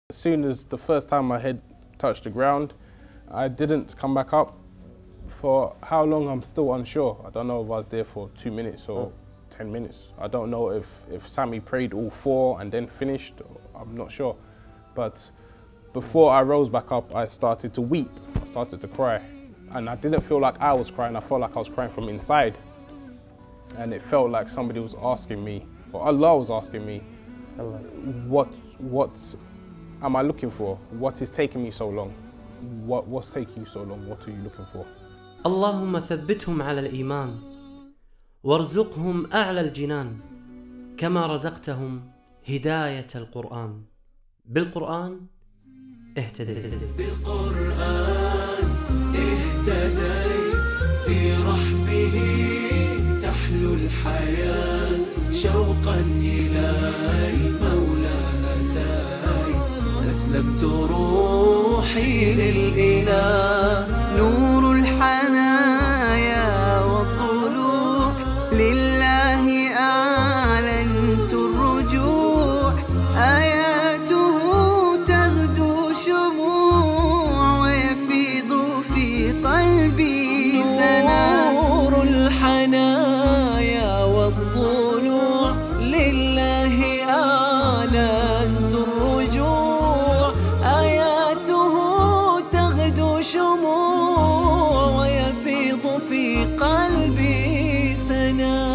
As soon as the first time my head touched the ground, I didn't come back up. For how long, I'm still unsure. I don't know if I was there for 2 minutes or 10 minutes. I don't know if Sammy prayed all 4 and then finished. I'm not sure. But before I rose back up, I started to weep. I started to cry. And I didn't feel like I was crying. I felt like I was crying from inside. And it felt like somebody was asking me, or Allah was asking me, what am I looking for? What is taking me so long? What's taking you so long? What are you looking for? اللهم ثبتهم على الإيمان وارزقهم أعلى الجنان كما رزقتهم هداية القرآن. بالقرآن اهتديت. بالقرآن اهتديت، في رحبه تحلو الحياة، شوقا إلى المولى أتيت، أسلمت روحي للإله، نور الحنايا والطلوع، لله أعلنت الرجوع، آياته تغدو شموع ويفيض في قلبي سنا، نور الحنايا والطلوع، لله أعلنت الرجوع، آياته تغدو شموع ويفيض في قلبي سنا.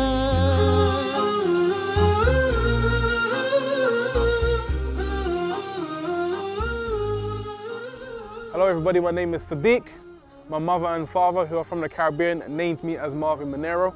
Hello everybody, my name is Sadiq. My mother and father, who are from the Caribbean, named me as Marvin Monero.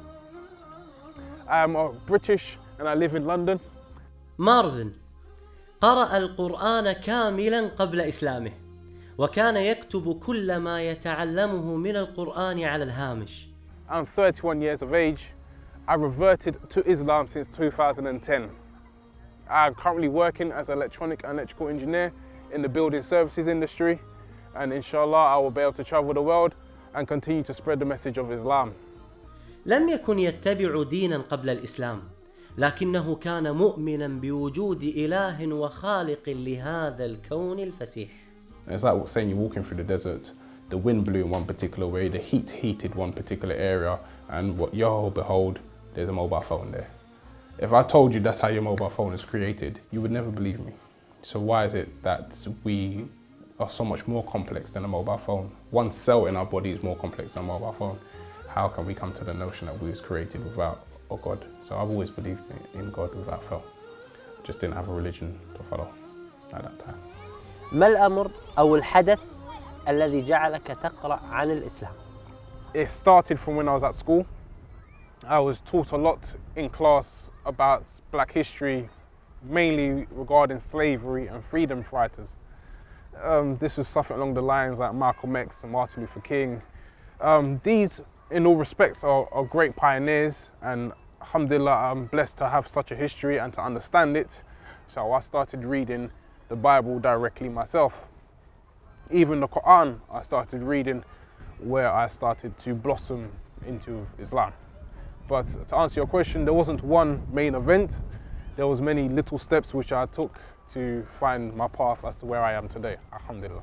I am British and I live in London. مارفن قرأ القرآن كاملا قبل إسلامه، وكان يكتب كل ما يتعلمه من القرآن على الهامش. I'm 31 years of age. I reverted to Islam since 2010. I'm currently working as an electronic and electrical engineer in the building services industry, and inshallah I will be able to travel the world and continue to spread the message of Islam. لم يكن يتبع دينا قبل الإسلام، لكنه كان مؤمنا بوجود إله وخالق لهذا الكون الفسيح. It's like saying you're walking through the desert, the wind blew in one particular way, the heat heated one particular area, and what yo behold, there's a mobile phone there. If I told you that's how your mobile phone is created, you would never believe me. So why is it that we are so much more complex than a mobile phone? One cell in our body is more complex than a mobile phone. How can we come to the notion that we was created without a God? So I've always believed in God without fail. Just didn't have a religion to follow at that time. ما الأمر أو الحدث الذي جعلك تقرأ عن الإسلام؟ It started from when I was at school. I was taught a lot in class about black history, mainly regarding slavery and freedom fighters. This was something along the lines like Malcolm X and Martin Luther King. These, in all respects, are great pioneers, and alhamdulillah, I'm blessed to have such a history and to understand it. So I started reading the Bible directly myself. Even the Quran I started reading, where I started to blossom into Islam. But to answer your question, there wasn't one main event. There was many little steps which I took to find my path as to where I am today, alhamdulillah.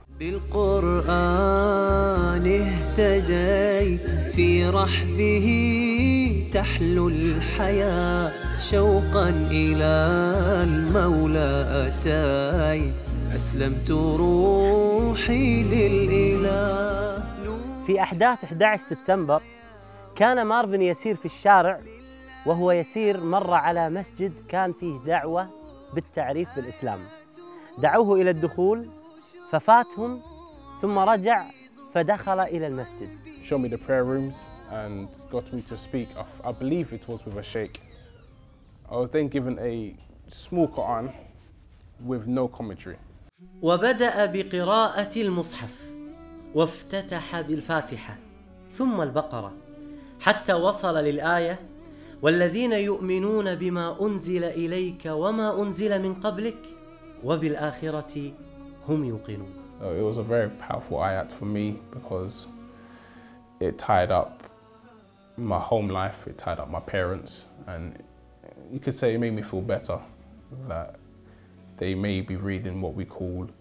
بالقرآن اهتديت، في رحبه تحلو الحياة، شوقا إلى المولى أتيت، أسلمت روحي للإله. في أحداث 11 سبتمبر كان مارفن يسير في الشارع، وهو يسير مر على مسجد كان فيه دعوة بالتعريف بالإسلام. دعوه إلى الدخول ففاتهم، ثم رجع فدخل إلى المسجد. Showed me the prayer rooms and got me to speak. I believe it was with a sheikh. I was then given a small Quran with no commentary. وبدأ بقراءة المصحف، وافتتح بالفاتحة ثم البقرة، حتى وصل للآية: والذين يؤمنون بما أنزل إليك وما أنزل من قبلك وبالآخرة هم يوقنون. It was a very powerful ayat for me because it tied up my home life, it tied up my parents, and you could say it made me feel better that they may be reading what we call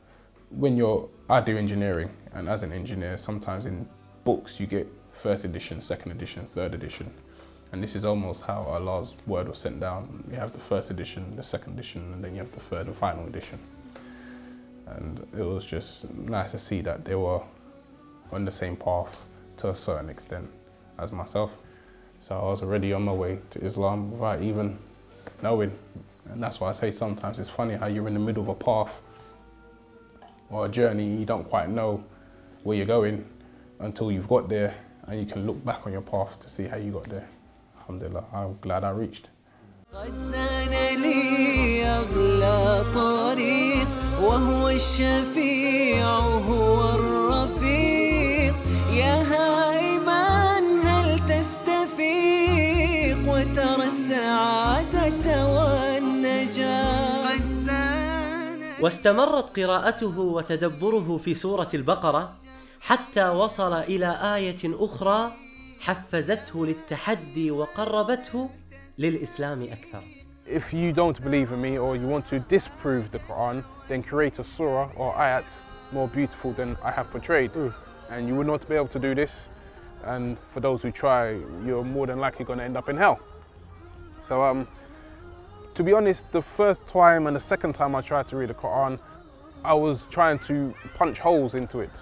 I do engineering, and as an engineer, sometimes in books you get first edition, second edition, third edition. And this is almost how Allah's word was sent down. You have the first edition, the second edition, and then you have the third and final edition. And it was just nice to see that they were on the same path to a certain extent as myself. So I was already on my way to Islam without even knowing. And that's why I say sometimes it's funny how you're in the middle of a path or a journey, you don't quite know where you're going until you've got there, and you can look back on your path to see how you got there. Alhamdulillah, I'm glad I reached. قد زان لي أغلى طريق وهو الشفيع هو الرفيق يا هائما هل تستفيق وترى السعادة والنجاة قد زان. واستمرت قراءته وتدبره في سورة البقرة حتى وصل إلى آية أخرى حفزته للتحدي وقربته للإسلام أكثر. If you don't believe in me or you want to disprove the Quran, then create a surah or ayat more beautiful than I have portrayed. And you will not be able to do this. And for those who try, you're more than likely going to end up in hell. So to be honest, the first time and the second time I tried to read the Quran, I was trying to punch holes into it.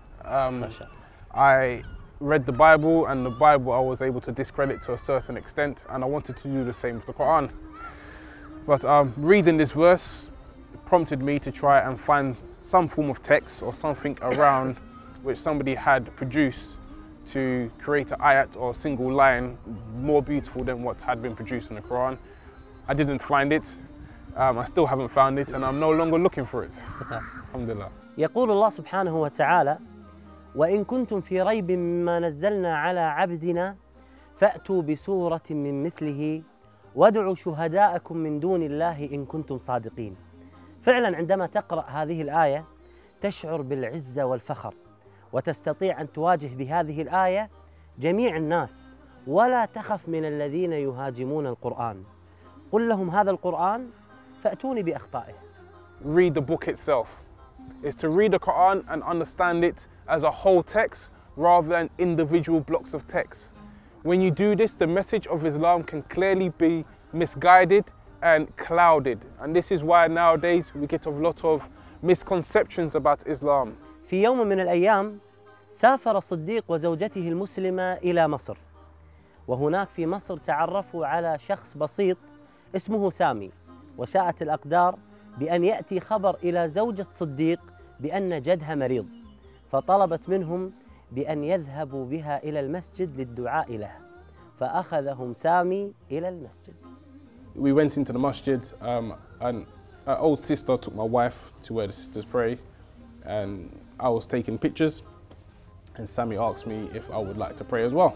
I read the Bible, and the Bible I was able to discredit to a certain extent, and I wanted to do the same with the Quran. But reading this verse prompted me to try and find some form of text or something around which somebody had produced to create an ayat or a single line more beautiful than what had been produced in the Quran. I didn't find it, I still haven't found it, and I'm no longer looking for it. Alhamdulillah. يقول الله سبحانه وتعالى: وإن كنتم في ريب مما نزلنا على عبدنا فأتوا بسورة من مثله وادعوا شهداءكم من دون الله إن كنتم صادقين. فعلا عندما تقرأ هذه الآية تشعر بالعزة والفخر، وتستطيع أن تواجه بهذه الآية جميع الناس ولا تخف من الذين يهاجمون القرآن. قل لهم هذا القرآن فأتوني بأخطائه. Read the book itself. It's to read the Quran and understand it as a whole text rather than individual blocks of text. When you do this, the message of Islam can clearly be misguided and clouded. And this is why nowadays we get a lot of misconceptions about Islam. في يوم من الأيام سافر الصديق وزوجته المسلمة إلى مصر، وهناك في مصر تعرفوا على شخص بسيط اسمه سامي، وشاءت الأقدار بأن يأتي خبر إلى زوجة صديق بأن جدها مريض، فطلبت منهم بأن يذهبوا بها إلى المسجد للدعاء له، فأخذهم سامي إلى المسجد. We went into the masjid, and an old sister took my wife to where the sisters pray, and I was taking pictures, and Sammy asked me if I would like to pray as well.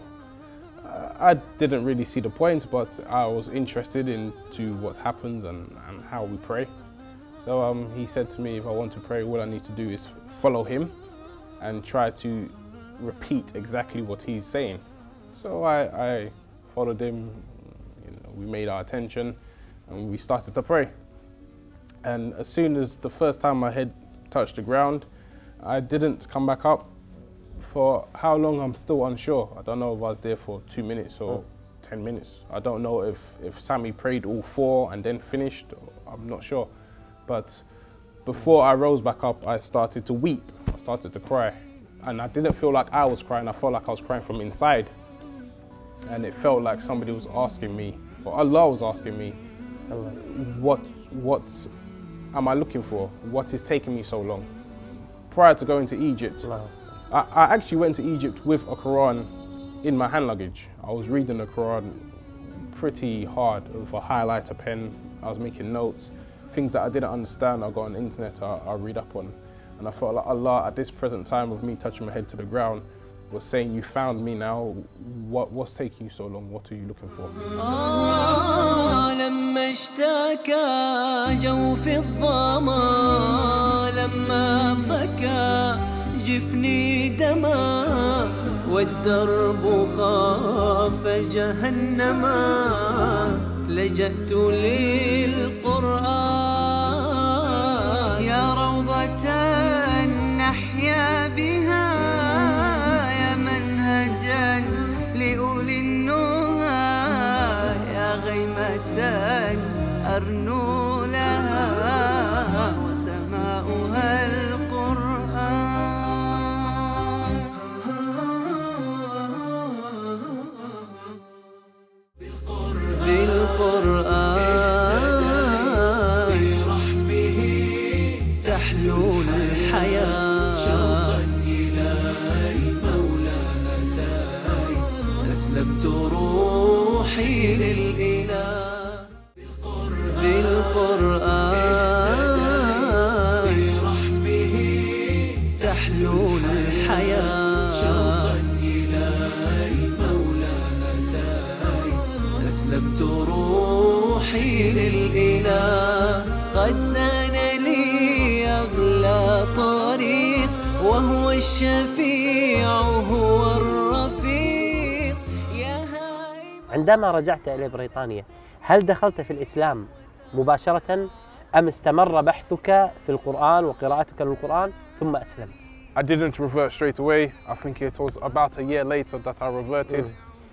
I didn't really see the point, but I was interested into what happens and how we pray. So he said to me, if I want to pray, all I need to do is follow him and try to repeat exactly what he's saying. So I followed him, we made our attention, and we started to pray. And as soon as the first time my head touched the ground, I didn't come back up. For how long, I'm still unsure. I don't know if I was there for 2 minutes or 10 minutes. I don't know if Sammy prayed all 4 and then finished, I'm not sure. But before I rose back up, I started to weep, I started to cry. And I didn't feel like I was crying, I felt like I was crying from inside. And it felt like somebody was asking me, or Allah was asking me, what am I looking for? What is taking me so long? Prior to going to Egypt, I actually went to Egypt with a Quran in my hand luggage. I was reading the Quran pretty hard with a highlighter pen. I was making notes. Things that I didn't understand, I got on the internet, I read up on. And I felt like Allah, at this present time of me touching my head to the ground, was saying, you found me now, what's taking you so long? What are you looking for? لما اشتكى جوف الظما لما بكى جفني دما والدرب خاف جهنما لجأت للقرآن يا روضة أحيا بها يا منهجا لأولي النهى يا غيمة أرنو لها وسماؤها القرآن. بالقرآن برحمه تحلو الحياة شوقا إلى المولى أتاي أسلمت روحي للإله. بالقرآن برحمه تحلو الحياة شوقا إلى المولى أتاي أسلمت روحي للإله. قد زان لي أغلى طريق وهو الشفيع هو الرفيق يا هائم. عندما رجعت إلى بريطانيا هل دخلت في الإسلام مباشرة أم استمر بحثك في القرآن وقراءتك للقرآن ثم أسلمت؟ I didn't revert straight away. I think it was about a year later that I reverted.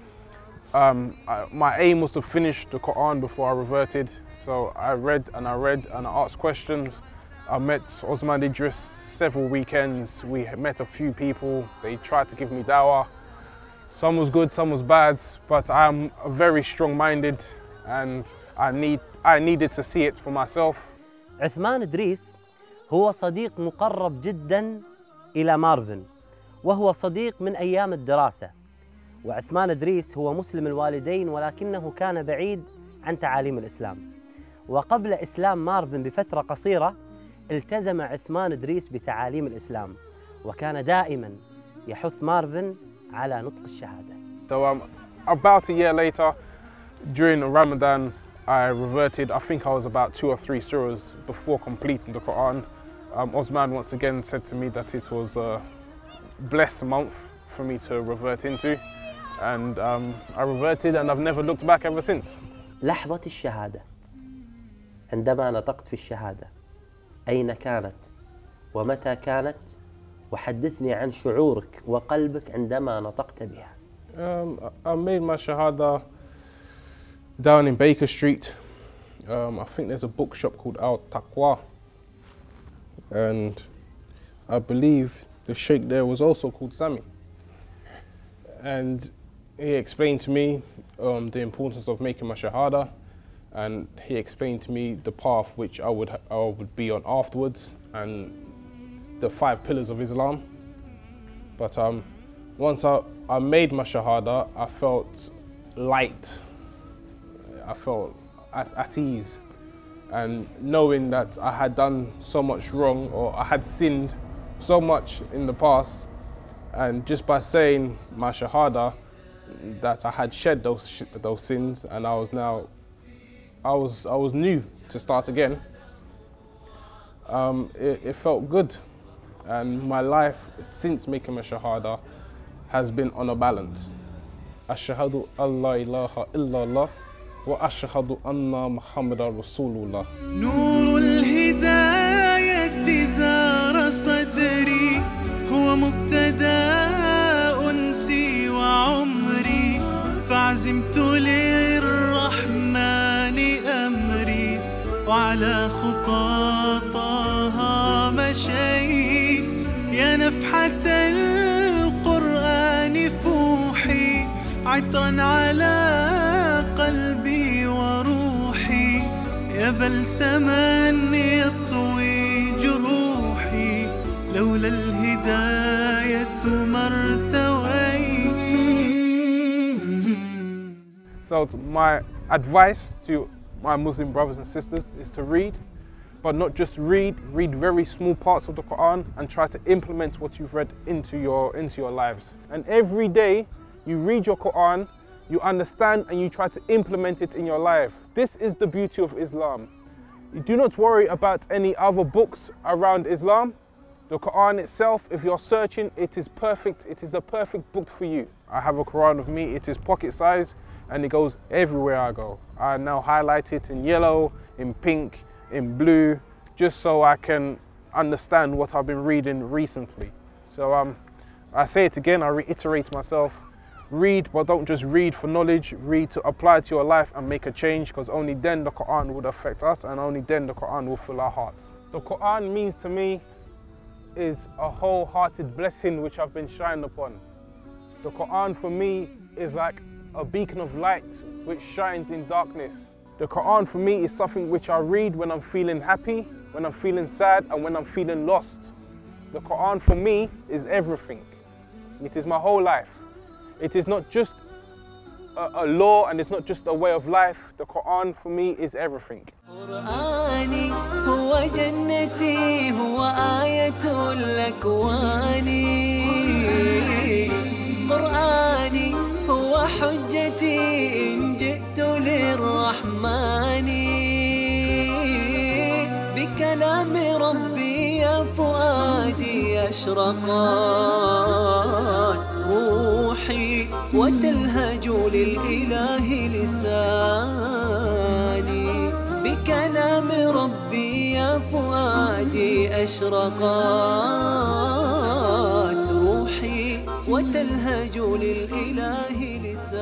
My aim was to finish the Quran before I reverted. So I read and I asked questions. I met Osman Idris several weekends. We met a few people. They tried to give me dawah. Some was good, some was bad, but I'm very strong-minded and I needed to see it for myself. عثمان إدريس هو صديق مقرب جدا إلى مارفن، وهو صديق من أيام الدراسة. وعثمان إدريس هو مسلم الوالدين ولكنه كان بعيد عن تعاليم الإسلام. وقبل إسلام مارفن بفترة قصيرة التزم عثمان إدريس بتعاليم الإسلام، وكان دائما يحث مارفن على نطق الشهادة. So about a year later, during Ramadan, I reverted. I think I was about 2 or 3 surahs before completing the Quran. Osman once again said to me that it was a blessed month for me to revert into, and I reverted and I've never looked back ever since. لحظة الشهادة، عندما نطقت في الشهادة أين كانت ومتى كانت؟ وحدثني عن شعورك وقلبك عندما نطقت بها. I made my shahada down in Baker Street. I think there's a bookshop called Al Taqwa, and I believe the sheikh there was also called Sami. And he explained to me the importance of making my shahada, and he explained to me the path which I would be on afterwards and the 5 pillars of Islam. But once I made my shahada, I felt light. I felt at ease, and knowing that I had done so much wrong, or I had sinned so much in the past, and just by saying my shahada, that I had shed those sins, and I was new to start again. It felt good, and my life since making my shahada has been on a balance. Ashhadu alla ilaha illallah wa ashhadu anna Muhammadan Rasulullah. نور الهداية زار صدري هو مبتدأ أنسي وعمري فعزمت للرحمن أمري وعلى خطى طه مشيت يا نفحة القرآن فوحي عطرا على قلبي وروحي يا بلسما يطوي جروحي لولا الهداية ما ارتويت. So my advice to my Muslim brothers and sisters is to read, but not just read very small parts of the Quran and try to implement what you've read into your lives. And every day you read your Quran, you understand and you try to implement it in your life. This is the beauty of Islam. You do not worry about any other books around Islam. The Quran itself, if you're searching, it is perfect. It is the perfect book for you. I have a Quran with me. It is pocket size and it goes everywhere I go. I now highlight it in yellow, in pink, in blue, just so I can understand what I've been reading recently. So I say it again, I reiterate myself, read, but don't just read for knowledge, read to apply to your life and make a change, because only then the Quran would affect us, and only then the Quran will fill our hearts. The Quran means to me is a wholehearted blessing which I've been shined upon. The Quran for me is like a beacon of light which shines in darkness. The Quran for me is something which I read when I'm feeling happy, when I'm feeling sad, and when I'm feeling lost. The Quran for me is everything. It is my whole life. It is not just a law, and it's not just a way of life. The Quran for me is everything. قرآني هو جنتي هو آية الأكوان قرآني هو حجتي إن جئت للرحمن بكلام ربي يا فؤادي أشرقت روحي وتلهج للإله لساني بكلام ربي يا فؤادي أشرقت روحي وتلهج للإله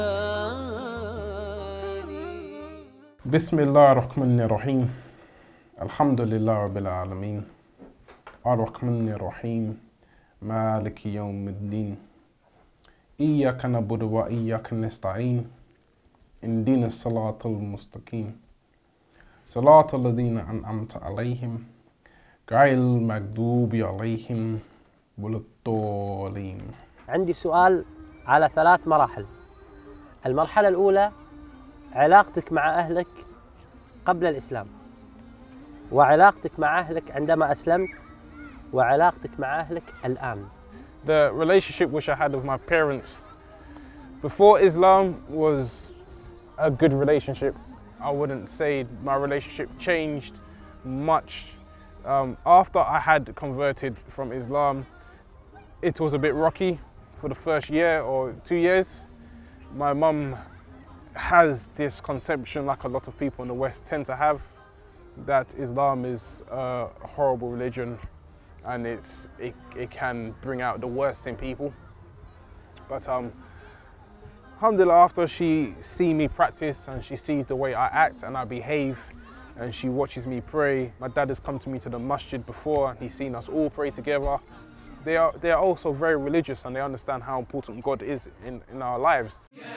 لساني. بسم الله الرحمن الرحيم. الحمد لله رب العالمين. الرحمن الرحيم. مالك يوم الدين. إياك نعبد وإياك نستعين. اهدنا الصراط المستقيم. صراط الذين أنعمت عليهم غير المغضوب عليهم ولا الضالين. عندي سؤال على 3 مراحل. المرحلة الأولى علاقتك مع أهلك قبل الإسلام، وعلاقتك مع أهلك عندما أسلمت، وعلاقتك مع أهلك الآن. The relationship which I had with my parents before Islam was a good relationship. I wouldn't say my relationship changed much. After I had converted from Islam, it was a bit rocky for the first year or 2 years. My mum has this conception, like a lot of people in the West tend to have, that Islam is a horrible religion and it can bring out the worst in people. But alhamdulillah, after she sees me practice and she sees the way I act and I behave and she watches me pray, my dad has come to me to the masjid before and he's seen us all pray together. They are also very religious and they understand how important God is in our lives.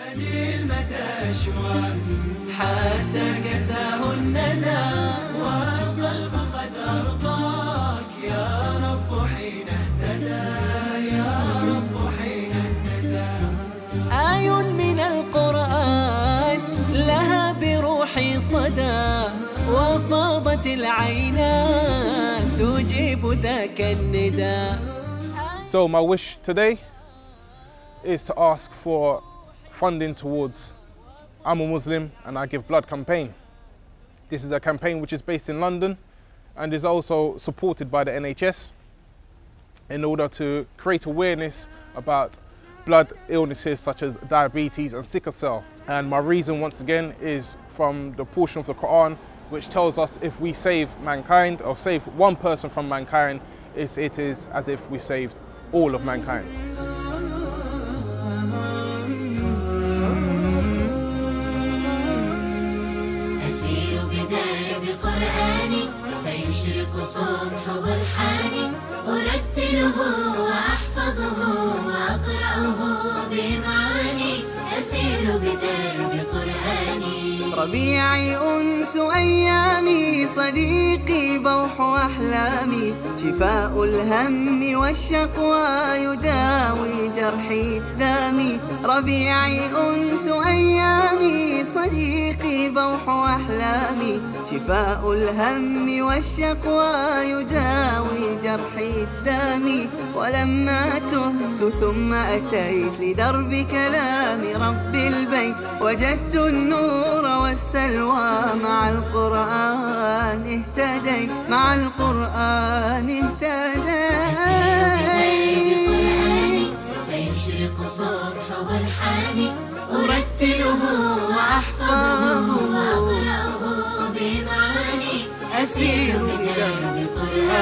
آي من القرآن لها بروحي صدى وفاضت العينان تجيب ذاك النداء. So my wish today is to ask for funding towards I'm a Muslim and I Give Blood campaign. This is a campaign which is based in London and is also supported by the NHS in order to create awareness about blood illnesses such as diabetes and sickle cell. And my reason once again is from the portion of the Quran which tells us if we save mankind or save one person from mankind, it is as if we saved all of mankind. أسير بدرب قرآني فيشرق صبحه الحاني أرتله وأحفظه وأقرأه بمعاني أسير بدرب قرآني ربيعي أنس أيامي صديقي بوح أحلامي شفاء الهم والشقوى يداوي جرحي الدامي ربيعي أنس أيامي صديقي بوح أحلامي شفاء الهم والشقوى يداوي جرحي الدامي ولما تهت ثم أتيت لدرب كلام رب البيت وجدت النور والسلوى مع القرآن اهتديت مع القرآن اهتديت فيشرق صبحه الحاني أرتله وأحفظه وأقرأه بمعاني أسير بدرب قرآني